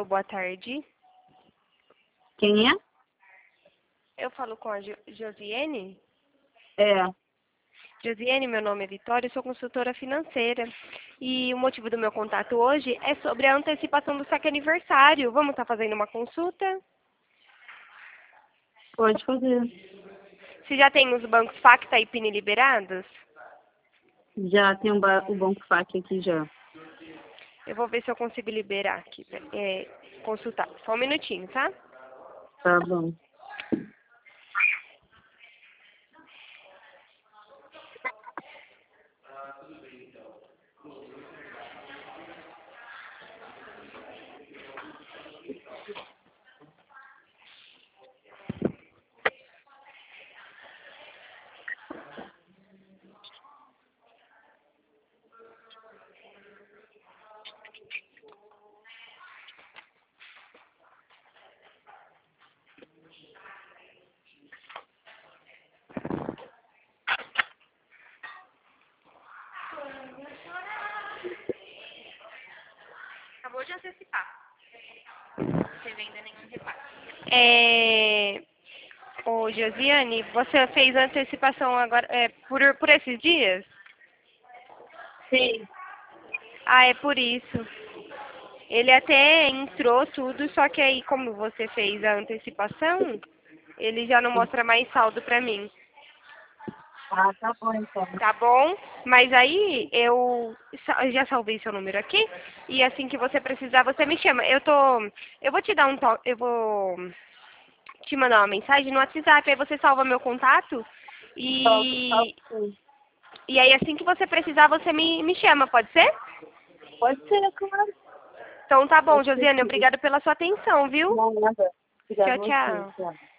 Alô, boa tarde. Quem é? Eu falo com a Josiane. É. Josiane, meu nome é Vitória, eu sou consultora financeira. E o motivo do meu contato hoje é sobre a antecipação do saque aniversário. Vamos estar fazendo uma consulta? Pode fazer. Você já tem os bancos Facta e Pini liberados? Já tem o Banco FAQ aqui já. Eu vou ver se eu consigo liberar aqui, consultar. Só um minutinho, tá? Tá bom. Acabou de antecipar. Você venda nenhum reparo. Ô, Josiane, você fez a antecipação agora por esses dias? Sim. Ah, é por isso. Ele até entrou tudo, só que aí como você fez a antecipação, ele já não mostra mais saldo pra mim, Ah, tá bom então. tá bom? Mas aí eu já salvei seu número aqui e assim que você precisar, você me chama. Eu vou te dar eu vou te mandar uma mensagem no WhatsApp, aí você salva meu contato e Sim. e aí assim que você precisar, você me chama, pode ser? Pode ser, claro. Então tá bom, Pode ser, Josiane, sim. obrigada pela sua atenção, viu? Não, nada. Obrigada Tchau, a você. tchau. Tchau.